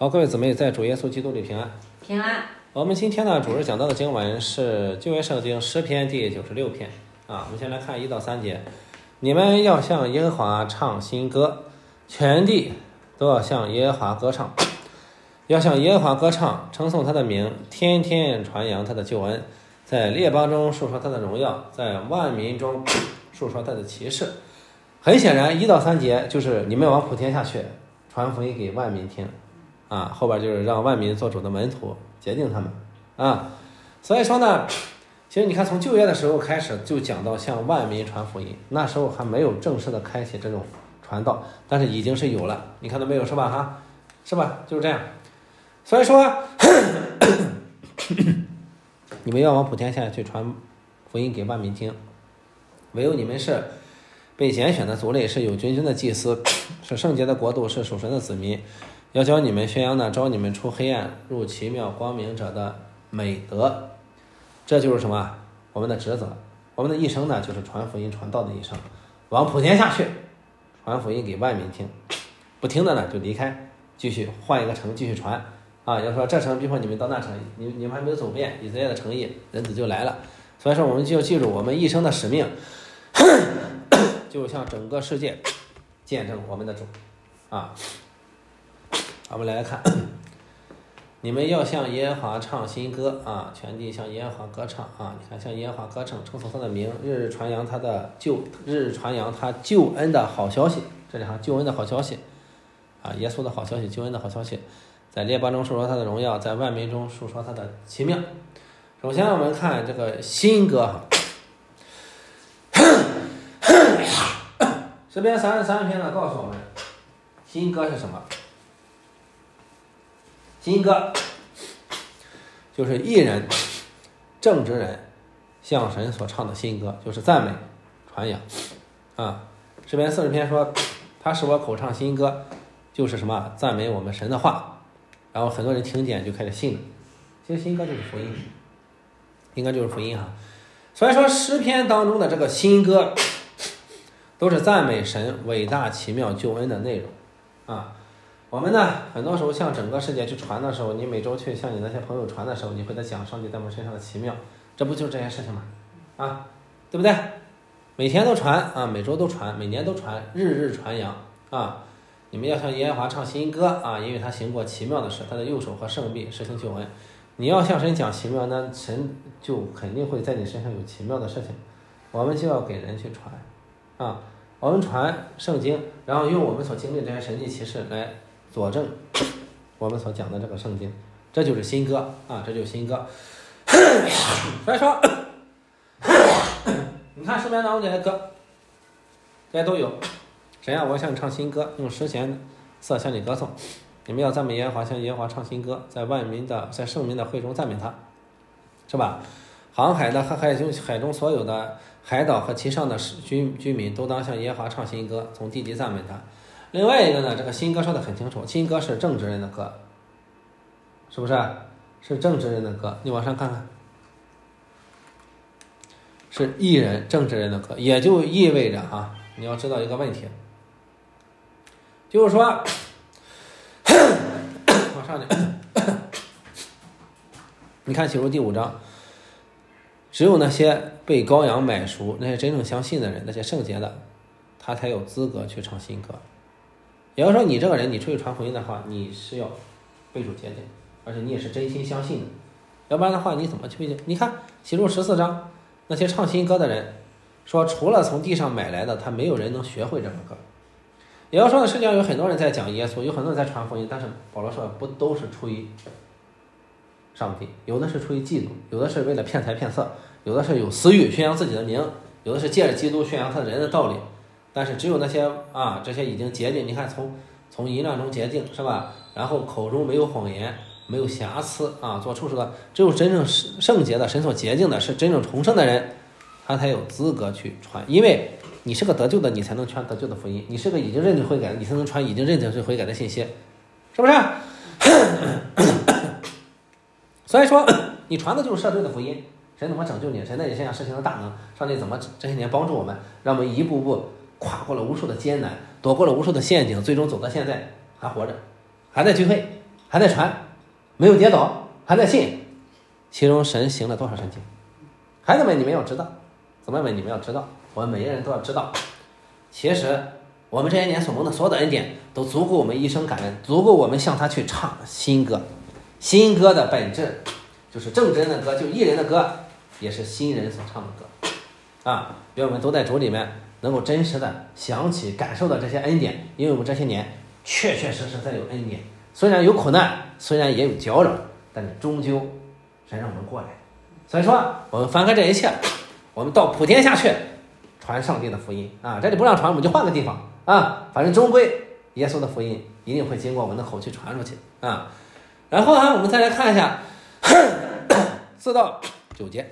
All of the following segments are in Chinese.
好，各位姊妹，在主耶稣基督里平安。 平安。 我们今天呢，主日讲到的经文是旧约圣经诗篇第96篇啊。我们先来看1到3节。你们要向耶和华唱新歌，全地都要向耶和华歌唱，要向耶和华歌唱，称颂他的名，天天传扬他的救恩，在列邦中述说他的荣耀，在万民中述说他的奇事。很显然，1到3节就是你们往普天下去，传福音给万民听啊，后边就是让万民做主的门徒，洁净他们啊。所以说呢，其实你看从旧约的时候开始就讲到向万民传福音，那时候还没有正式的开启这种传道，但是已经是有了，你看到没有，是吧？哈，是吧？就是这样。所以说你们要往普天下去传福音给万民听，唯有你们是被拣选的族类，是有君尊的祭司，是圣洁的国度，是属神的子民，要教你们宣扬呢，招你们出黑暗入奇妙光明者的美德。这就是什么？我们的职责，我们的一生呢，就是传福音传道的一生，往普天下去传福音给万民听，不听的呢就离开，继续换一个城继续传啊。要说这城，比如说你们到那城，你们还没有走遍以色列的城邑，人子就来了。所以说我们就要记住我们一生的使命就向整个世界见证我们的主啊。我们来看，你们要向耶和华唱新歌啊，全地向耶和华歌唱啊！你看，向耶和华歌唱，称颂他的名，日日传扬他救恩的好消息。这里哈，救恩的好消息啊，耶稣的好消息，救恩的好消息，在列邦中述说他的荣耀，在万民中述说他的奇妙。首先我们看这个新歌哈，诗篇33篇呢告诉我们，新歌是什么？新歌就是义人、正直人向神所唱的新歌，就是赞美、传扬啊。诗篇40篇说，他使我口唱新歌，就是什么？赞美我们神的话。然后很多人听见就开始信了。其实新歌就是福音，应该就是福音哈。所以说诗篇当中的这个新歌，都是赞美神伟大奇妙救恩的内容啊。我们呢，很多时候向整个世界去传的时候，你每周去向你那些朋友传的时候，你会在讲上帝在我们身上的奇妙，这不就是这些事情吗？啊，对不对？每天都传啊，每周都传，每年都传，日日传扬啊！你们要向耶和华唱新歌啊，因为他行过奇妙的事，他的右手和圣臂实行救恩。你要向神讲奇妙，那神就肯定会在你身上有奇妙的事情。我们就要给人去传啊，我们传圣经，然后用我们所经历的这些神迹奇事来佐证我们所讲的这个圣经，这就是新歌啊，这就是新歌。所以说，你看诗篇当中这些歌，这些都有。神啊，我向你唱新歌，用诗弦色向你歌颂。你们要赞美耶和华，向耶和华唱新歌，在圣民的会中赞美他，是吧？航海的和海中所有的海岛和其上的居民都当向耶和华唱新歌，从地极赞美他。另外一个呢，这个新歌说得很清楚，新歌是正直人的歌，是不是？是正直人的歌，你往上看看，是义人正直人的歌，也就意味着啊，你要知道一个问题，就是说往上去你看启示录第5章，只有那些被羔羊买赎，那些真正相信的人，那些圣洁的，他才有资格去唱新歌。也就是说，你这个人，你出去传福音的话，你是要被主洁净，而且你也是真心相信的，要不然的话，你怎么去被净？你看启示录14章，那些唱新歌的人说，除了从地上买来的，他没有人能学会这个歌。也就是说呢，世界上有很多人在讲耶稣，有很多人在传福音，但是保罗说，不都是出于上帝，有的是出于嫉妒，有的是为了骗财骗色，有的是有私欲宣扬自己的名，有的是借着基督宣扬他人的道理。但是只有那些啊，这些已经洁净，你看从淫乱中洁净，是吧？然后口中没有谎言，没有瑕疵啊，做处事的，只有真正圣洁的，神所洁净的，是真正重生的人，他才有资格去传。因为你是个得救的，你才能传得救的福音；你是个已经认罪悔改的，你才能传已经认罪悔改的信息，是不是？所以说，你传的就是赦罪的福音，神怎么拯救你？神在你身上施行的大能，上帝怎么这些年帮助我们，让我们一步步跨过了无数的艰难，躲过了无数的陷阱，最终走到现在还活着，还在聚会， 还在传，没有跌倒，还在信，其中神行了多少神迹？孩子们，你们要知道，姊妹们，你们要知道，我们每个人都要知道，其实我们这些年所蒙的所有的恩典，都足够我们一生感恩，足够我们向他去唱新歌。新歌的本质就是正真的歌，就义人的歌，也是新人所唱的歌啊！愿我们都在主里面能够真实的想起、感受到这些恩典，因为我们这些年确确实实在有恩典，虽然有苦难，虽然也有搅扰，但是终究神让我们过来。所以说，我们翻开这一切，我们到普天下去传上帝的福音啊！这里不让传，我们就换个地方啊！反正终归耶稣的福音一定会经过我们的口去传出去啊！然后我们再来看一下4到9节，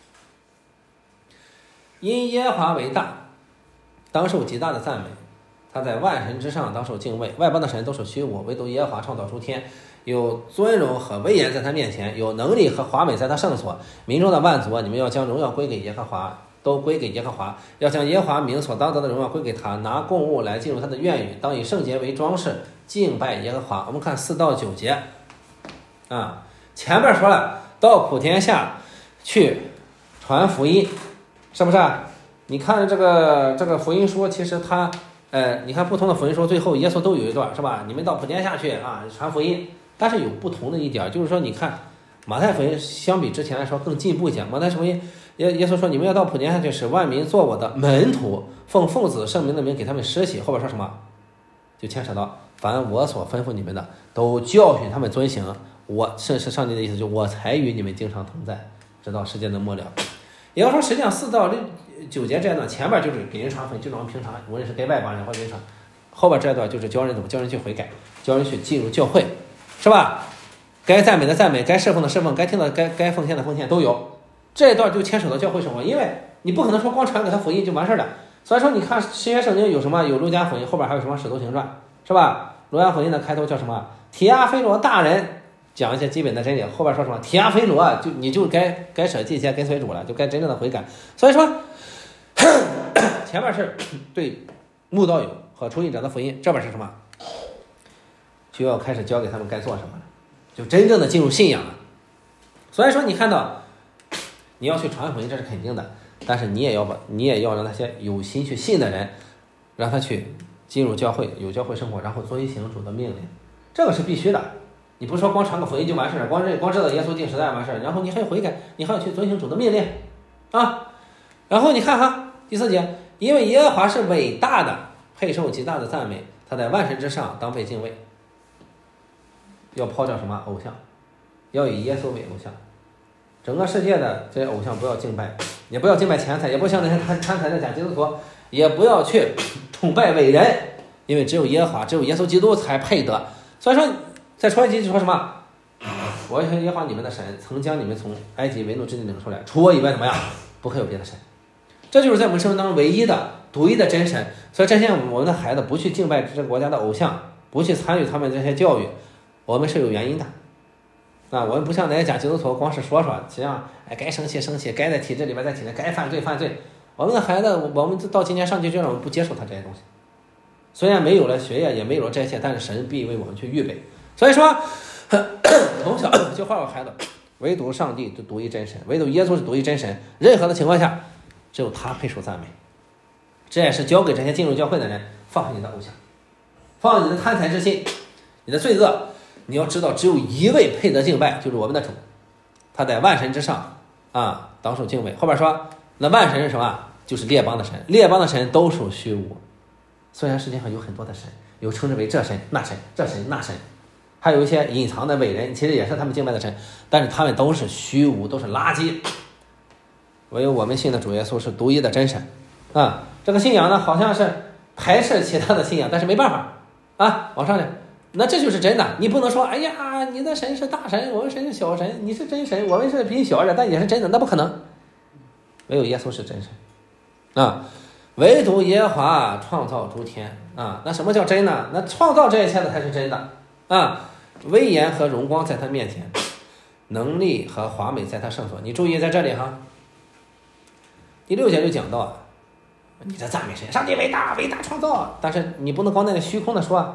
因耶和华为大，当受极大的赞美，他在万神之上当受敬畏，外邦的神都是虚无，唯独耶和华创造诸天，有尊荣和威严在他面前，有能力和华美在他圣所。民中的万族，你们要将荣耀归给耶和华，都归给耶和华，要将耶和华名所当得的荣耀归给他，拿供物来进入他的院宇，当以圣洁为装饰，敬拜耶和华。我们看4到9节啊，前面说了，到普天下去传福音，是不是你看这个福音书，其实它你看不同的福音书最后耶稣都有一段，是吧？你们到普天下去啊传福音，但是有不同的一点，就是说你看马太福音相比之前来说更进步一些。马太福音耶稣说，你们要到普天下去，使万民做我的门徒，奉父子圣名的名给他们施洗。后边说什么？就牵扯到凡我所吩咐你们的，都教训他们遵行。我是上帝的意思，就我才与你们经常同在，直到世界的末了。也要说，实际上4到9节这一段前面就是给人传福音，就让平常无论是给外邦人或者人传，后边这一段就是教人怎么教人去悔改，教人去进入教会，是吧？该赞美的赞美，该侍奉的侍奉，该听的该奉献的奉献都有。这一段就牵扯到教会生活，因为你不可能说光传给他福音就完事了。所以说你看新约圣经有什么？有路加福音，后边还有什么使徒行传，是吧？路加福音的开头叫什么？提阿非罗大人讲一些基本的真理，后边说什么？提阿非罗你就该舍弃一些跟随主了，就该真正的悔改。所以说前面是对慕道友和出信者的福音，这边是什么？就要开始教给他们该做什么了，就真正的进入信仰了。所以说你看到你要去传福音，这是肯定的，但是你也要让那些有心去信的人，让他去进入教会，有教会生活，然后遵行主的命令，这个是必须的。你不是说光传个福音就完事了，光知道耶稣进时代完事，然后你还要悔改，你还要去遵行主的命令啊。然后你看第4节，因为耶和华是伟大的，配受极大的赞美，他在万神之上当被敬畏。要抛掉什么偶像？要以耶稣为偶像。整个世界的这些偶像不要敬拜，也不要敬拜钱财，也不像那些贪财的假基督徒，也不要去崇拜伟人，因为只有耶和华，只有耶稣基督才配得。所以说在出埃及就说什么？我耶和华你们的神曾将你们从埃及为奴之地领出来，除我以外怎么样？不可有别的神。这就是在我们生命当中唯一的独一的真神。所以这些我们的孩子不去敬拜这个国家的偶像，不去参与他们这些教育，我们是有原因的啊。我们不像那些假基督徒光是说，实际上该生气，该在体制里边在体内，该犯罪。我们的孩子，我们到今年上去就让我们不接受他这些东西。虽然没有了学业，也没有了这些，但是神必为我们去预备。所以说从小就告诉孩子，唯独上帝是独一真神，唯独耶稣是独一真神，任何的情况下只有他配受赞美。这也是教给这些进入教会的人，放下你的偶像，放下你的贪财之心，你的罪恶，你要知道只有一位配得敬拜，就是我们的主，他在万神之上啊，当受敬畏。后边说那万神是什么？就是列邦的神，列邦的神都属虚无。虽然世界上有很多的神，有称之为这神那神这神那神，还有一些隐藏的伟人，其实也是他们敬拜的神，但是他们都是虚无，都是垃圾。唯有我们信的主耶稣是独一的真神啊！这个信仰呢，好像是排斥其他的信仰，但是没办法啊，往上来，那这就是真的。你不能说，哎呀，你的神是大神，我们神是小神，你是真神，我们是比小的，但也是真的，那不可能。唯有耶稣是真神啊！唯独耶和华创造诸天啊！那什么叫真呢？那创造这一切的才是真的啊！威严和荣光在他面前，能力和华美在他圣所。你注意在这里哈，第6节就讲到你在赞美谁？上帝伟大，伟大创造。但是你不能光那个虚空的说，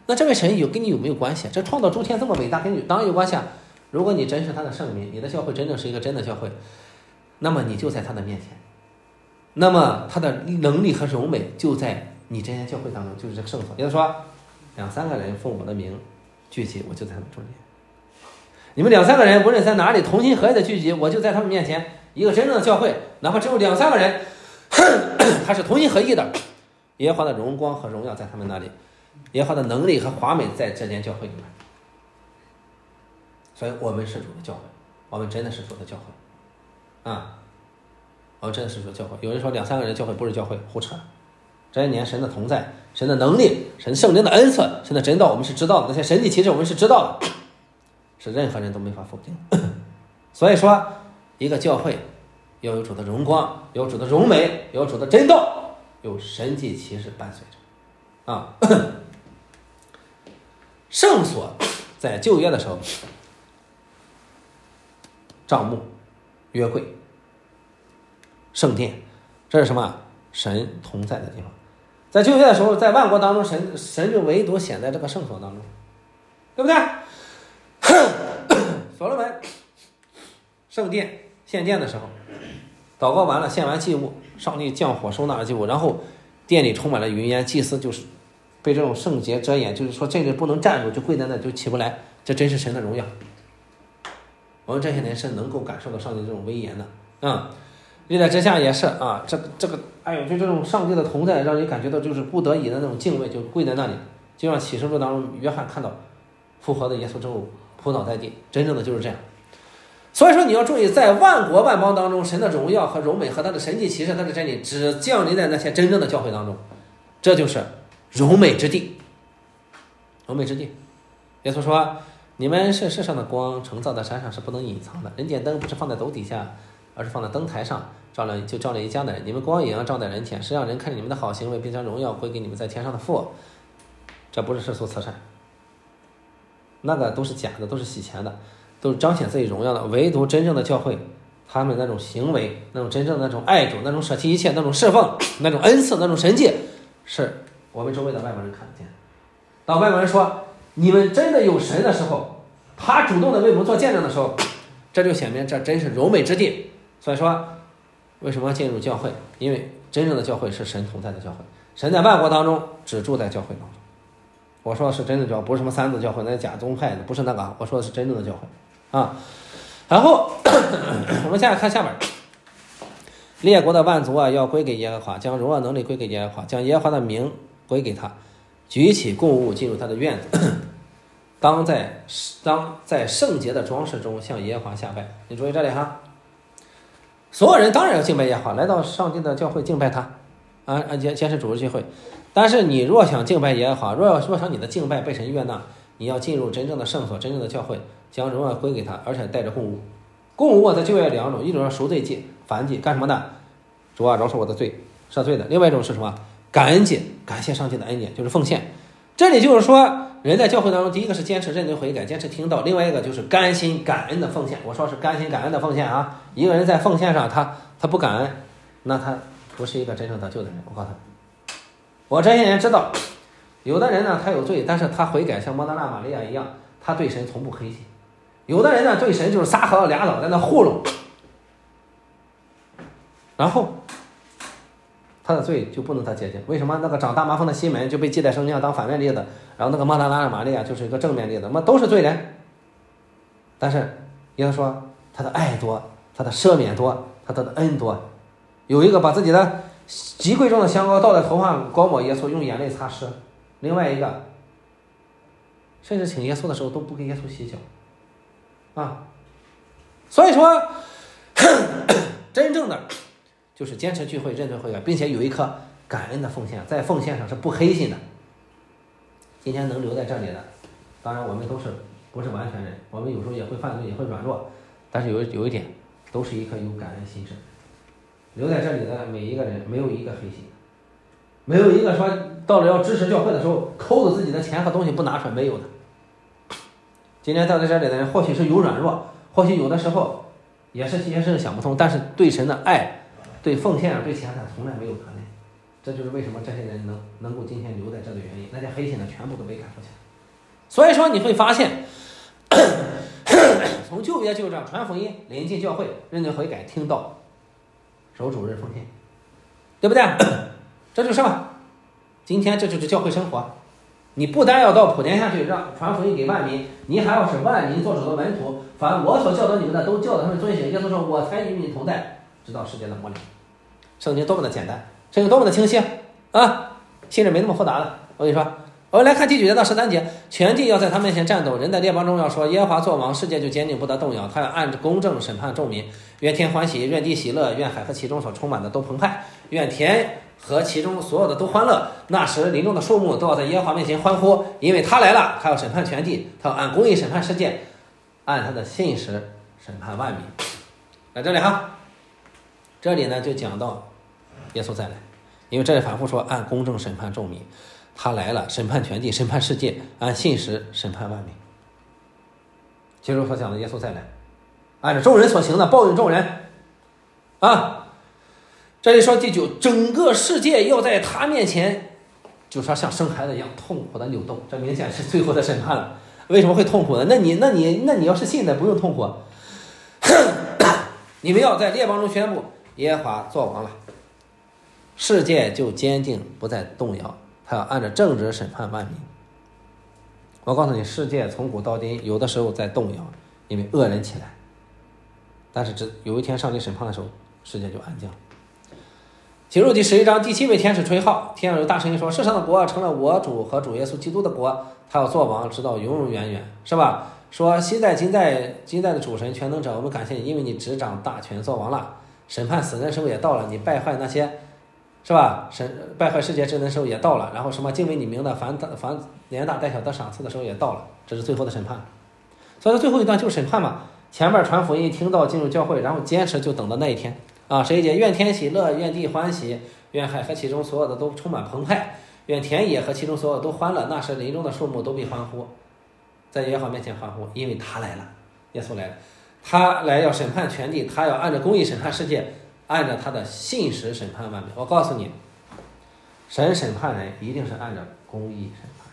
那这位神跟你有没有关系？这创造诸天这么伟大，跟你当然有关系啊。如果你真是他的圣民，你的教会真正是一个真的教会，那么你就在他的面前，那么他的能力和荣美就在你这间教会当中，就是这个圣所。也就是说，2-3个人奉我的名聚集，我就在他们中间。你们2-3个人无论在哪里同心合意的聚集，我就在他们面前。一个真正的教会，哪怕只有2-3个人，他是同心合意的，耶和华的荣光和荣耀在他们那里，耶和华的能力和华美在这间教会里面。所以我们是主的教会，我们真的是主的教会啊！我们真的是主的教会。有人说2-3个人教会不是教会，胡扯。这些年神的同在，神的能力，神圣灵的恩赐，神的真道我们是知道的，那些神迹奇事我们是知道的，是任何人都没法否定。所以说一个教会要有主的荣光，有主的荣美，有主的真道，有神迹奇事伴随着啊。圣所在旧约的时候，帐幕、约柜、圣殿，这是什么？神同在的地方。在旧约的时候，在万国当中，神就唯独显在这个圣所当中，对不对？所罗门圣殿献殿的时候，祷告完了，献完祭物，上帝降火收纳了祭物，然后殿里充满了云烟，祭司就是被这种圣洁遮掩，就是说这个不能站住，就跪在那就起不来，这真是神的荣耀。我们这些年是能够感受到上帝这种威严的啊。历代之下也是啊，这个哎呦，就这种上帝的同在，让你感觉到就是不得已的那种敬畏，就跪在那里，就像启示录当中约翰看到复活的耶稣之后扑倒在地，真正的就是这样。所以说你要注意，在万国万邦当中，神的荣耀和荣美和他的神迹奇事，他的真理只降临在那些真正的教会当中，这就是荣美之地。荣美之地，耶稣说：“你们是世上的光，城造在山上是不能隐藏的。人间灯不是放在斗底下，而是放在灯台上，照亮一家的人。你们光也要照在人前，是让人看见你们的好行为，并将荣耀归给你们在天上的父。”这不是世俗慈善，那个都是假的，都是洗钱的，都是彰显自己荣耀的。唯独真正的教会，他们那种行为，那种真正的那种爱主，那种舍弃一切，那种侍奉，那种恩赐，那种神迹，是我们周围的外国人看得见。当外国人说你们真的有神的时候，他主动的为我们做见证的时候，这就显明这真是柔美之地。所以说为什么要进入教会？因为真正的教会是神同在的教会，神在万国当中只住在教会当中。我说的是真正的教会，不是什么三字教会，那假宗派的，不是那个，我说的是真正的教会啊。然后我们现在看下面，列国的万族啊，要归给耶和华，将荣耀能力归给耶和华，将耶和华的名归给他，举起供物进入他的院子，当在圣洁的装饰中向耶和华下拜。你注意这里哈，所有人当然要敬拜耶和华，来到上帝的教会敬拜他啊，坚持主日聚会。但是你若想敬拜耶和华，若想你的敬拜被神悦纳，你要进入真正的圣所，真正的教会，将荣耀归给他，而且带着供物。供物在旧约2种，一种是赎罪祭、燔祭，干什么的？主啊，饶恕我的罪，赦罪的。另外一种是什么？感恩祭，感谢上帝的恩典，就是奉献。这里就是说，人在教会当中，第一个是坚持认罪悔改，坚持听道；另外一个就是甘心感恩的奉献。我说是甘心感恩的奉献啊！一个人在奉献上，他不感恩，那他不是一个真正得救的人。我告诉他，我这些年知道，有的人呢他有罪，但是他悔改，像摩达拉玛利亚一样，他对神从不黑心；有的人呢对神就是撒和俩脑在那糊弄，然后他的罪就不能得洁净。为什么？那个长大麻风的西门就被记在圣经上当反面例子，然后那个摩达拉玛利亚就是一个正面例子，那都是罪人。但是耶稣说他的爱多，他的赦免多，他的恩多。有一个把自己的极贵重的香膏倒在头上膏抹耶稣，用眼泪擦拭；另外一个甚至请耶稣的时候都不给耶稣洗脚啊。所以说真正的就是坚持聚会、认罪悔改，并且有一颗感恩的奉献，在奉献上是不黑心的。今天能留在这里的，当然我们都是不是完全人，我们有时候也会犯罪，也会软弱，但是有一点，都是一颗有感恩心智。留在这里的每一个人，没有一个黑心，没有一个说到了要支持教会的时候抠着自己的钱和东西不拿出来，没有的。今天到在这里的人，或许是有软弱，或许有的时候也是这些事想不通，但是对神的爱、对奉献、对钱，他从来没有断裂。 这就是为什么这些人能够今天留在这的原因，那些黑心的全部都被赶出去了。所以说你会发现从旧约就这样传福音，临近教会，认罪悔改，听道，守主日奉献，对不对？这就是吧，今天这就是教会生活。你不单要到普天下去让传福音给万民，你还要使万民做主的门徒，凡我所教导你们的都教导他们遵行。耶稣说，我才与你同在，直到世界的末了。圣经多么的简单，圣经多么的清晰啊！信着没那么复杂了。我跟你说，我们来看第9节到13节，全地要在他面前战斗，人在列邦中要说，耶和华作王，世界就坚定不得动摇。他要按着公正审判众民，愿天欢喜，愿地喜乐，愿海和其中所充满的都澎湃，愿田和其中所有的都欢乐。那时林中的树木都要在耶和华面前欢呼，因为他来了，他要审判全地，他要按公义审判世界，按他的信实审判万民。在这里哈，这里呢就讲到耶稣再来，因为这里反复说按公正审判众民，他来了，审判全地，审判世界，按信实审判万民。其实所讲的耶稣再来，按照众人所行的报应众人啊。这里说第9，整个世界要在他面前，就说像生孩子一样痛苦的扭动，这明显是最后的审判了。为什么会痛苦呢？那你要是信的，不用痛苦。你们要在列邦中宣布耶和华作王了，世界就坚定不再动摇，他要按照正直审判万民。我告诉你，世界从古到今有的时候在动摇，因为恶人起来，但是有一天上帝审判的时候，世界就安静了。启示录第11章，第7位天使吹号，天上有大声音说，世上的国成了我主和主耶稣基督的国，他要做王直到永永远远，是吧？说昔在今在的主神全能者，我们感谢你，因为你执掌大权做王了，审判死人的时候也到了，你败坏那些，是吧？败坏世界之人的时候也到了，然后什么敬畏你名的凡连大带小得赏赐的时候也到了，这是最后的审判。所以说最后一段就是审判嘛，前面传福音听到进入教会，然后坚持就等到那一天啊。11节，愿天喜乐，愿地欢喜，愿海和其中所有的都充满澎湃，愿田野和其中所有都欢乐，那时林中的树木都必欢呼，在耶和华面前欢呼，因为他来了，耶稣来了，他来要审判全地，他要按照公义审判世界，按照他的信实审判万民。我告诉你，神审判人一定是按照公义审判，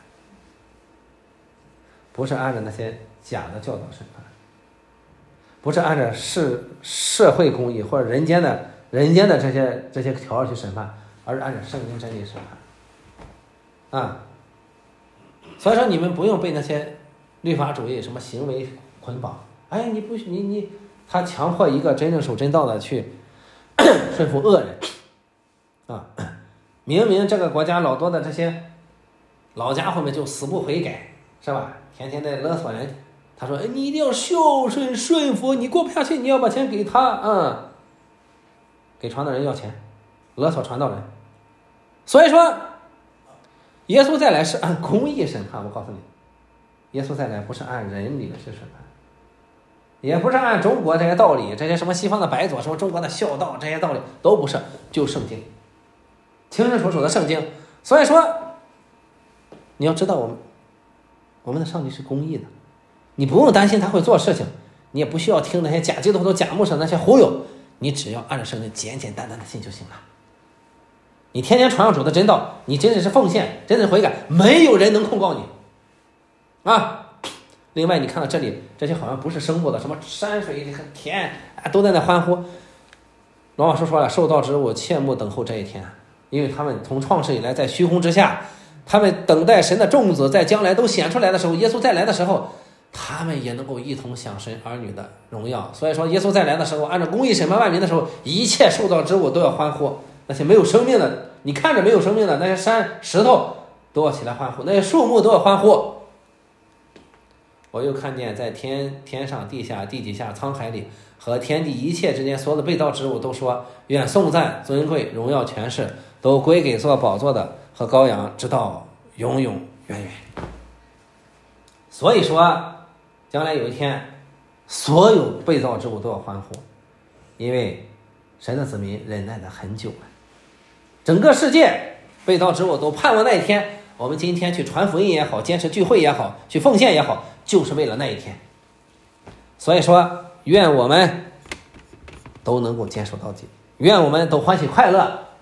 不是按照那些假的教导审判，不是按照社会公义或者人间的这些条去审判，而是按照圣经真理审判啊。所以说你们不用被那些律法主义什么行为捆绑，哎，他强迫一个真正守真道的去顺服恶人啊！明明这个国家老多的这些老家伙们就死不悔改，是吧？天天在勒索人。他说：“你一定要孝顺顺服，你过不下去，你要把钱给他，给传道人要钱，勒索传道人。所以说，耶稣再来是按公义审判。我告诉你，耶稣再来不是按人理的去审判。”也不是按中国这些道理，这些什么西方的白左，什么中国的孝道，这些道理都不是，就圣经，清清楚楚的圣经。所以说，你要知道我们的上帝是公义的，你不用担心他会做事情，你也不需要听那些假基督徒、假牧师那些忽悠，你只要按照圣经简简单单的信就行了。你天天传扬主的真道，你真的是奉献，真的是悔改，没有人能控告你啊。另外你看到这里这些好像不是生物的，什么山水田都在那欢呼。罗马书说了，受造之物切莫等候这一天，因为他们从创世以来在虚空之下，他们等待神的种子在将来都显出来的时候，耶稣再来的时候，他们也能够一同享神儿女的荣耀。所以说耶稣再来的时候，按照公义审判万民的时候，一切受造之物都要欢呼，那些没有生命的，你看着没有生命的那些山石头都要起来欢呼，那些树木都要欢呼。我又看见在天上地下地底下沧海里和天地一切之间所有的被造之物都说，愿颂赞尊贵荣耀权势都归给做宝座的和羔羊，直到永永远远。所以说将来有一天所有被造之物都要欢呼，因为神的子民忍耐了很久了，整个世界被造之物都盼望那一天。我们今天去传福音也好，坚持聚会也好，去奉献也好，就是为了那一天。所以说愿我们都能够坚守到底，愿我们都欢喜快乐，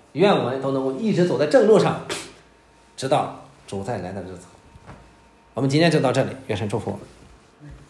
愿我们都能够一直走在正路上，直到主再来的日子。我们今天就到这里，愿神祝福我们。